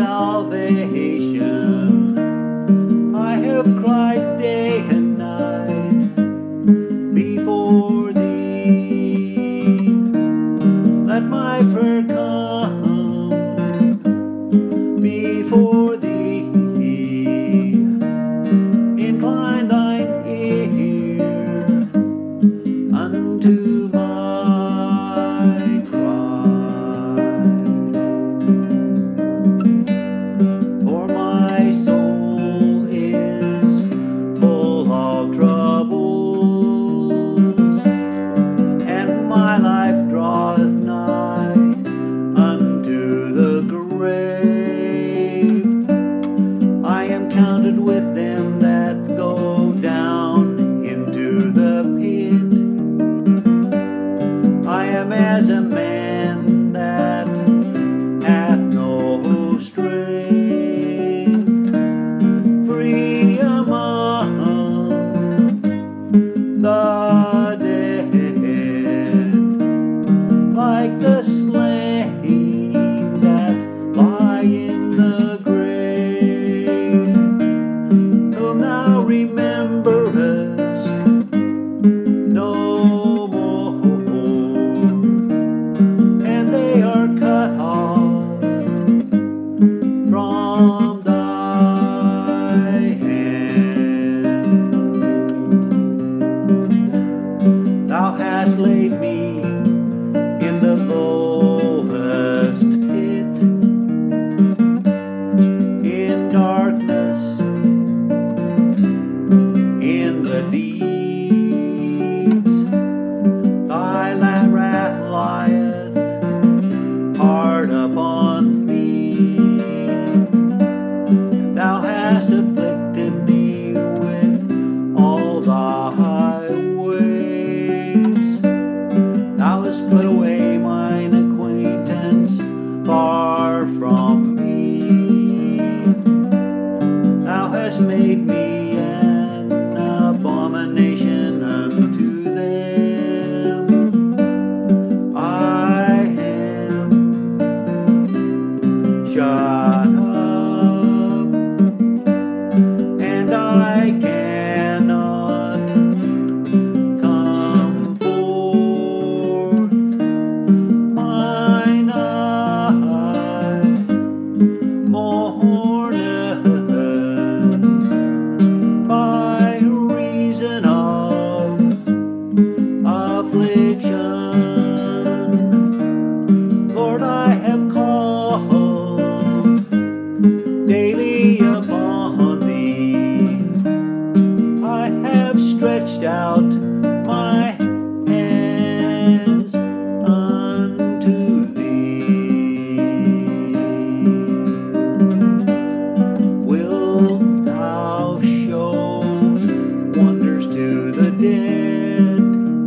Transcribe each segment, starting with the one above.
salvation. I have cried day and night before thee. Let my prayer come before thee. Incline thine ear unto my cry. For my soul is full of troubles, and my life draweth nigh unto the grave. I am counted with them that go down into the pit. I am as a man that hath no strength, free among the dead, like the slain that lie in the grave, whom thou rememberest no more, and they are cut off from thy hand. Thou hast laid me in the lowest pit, in darkness, in the deeps. Thy wrath lieth hard upon me, and thou hast afflicted me with all thy ways. Thou hast put away mine acquaintance far from me. Thou hast made me an abomination unto them. I am shut up, and I cannot come forth. Mine eye mourneth by reason of affliction. Lord, I have called daily upon thee. I have stretched out my hands unto thee. Wilt thou show wonders to the dead?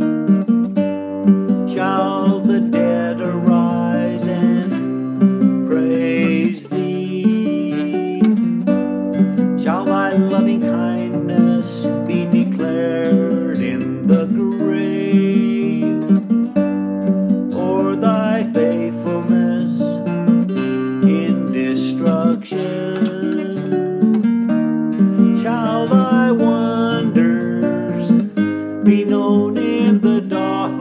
Shall the dead arise and praise thee? Shall thy loving kindness be declared in the grave, or thy faithfulness in destruction? Shall thy wonders be known in the dark,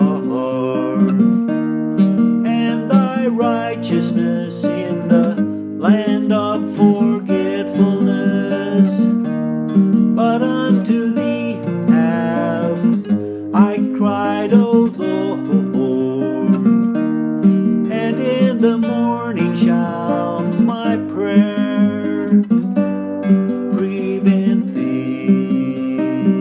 and thy righteousness in the land of forgetfulness? But unto thee have I cried, O Lord, and in the morning shall my prayer prevent thee.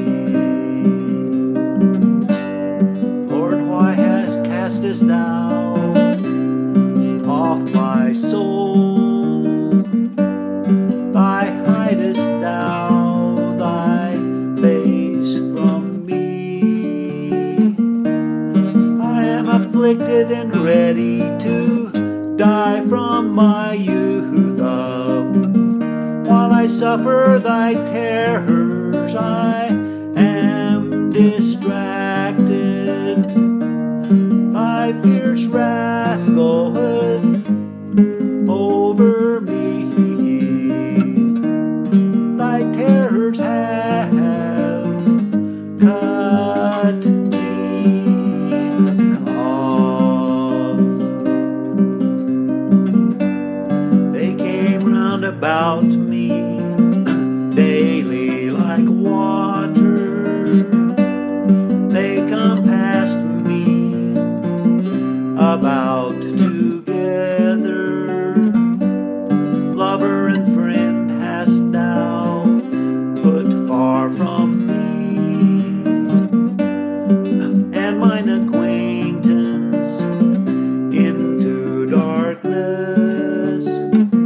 Lord, why castest thou off my soul? Why hidest thou thy face from me? I am afflicted and ready to die from my youth up. While I suffer thy terrors, I am distracted. Thy fierce wrath goeth over me. about me daily like water. They come past me about together. Lover and friend hast thou put far from me, and mine acquaintance into darkness.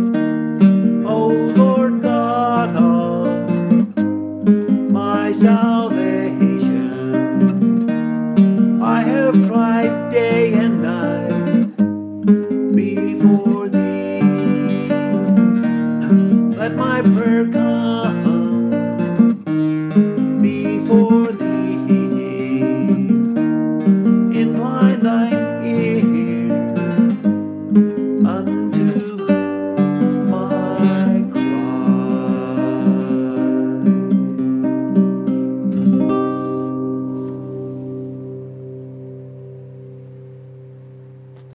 O Lord God of my salvation,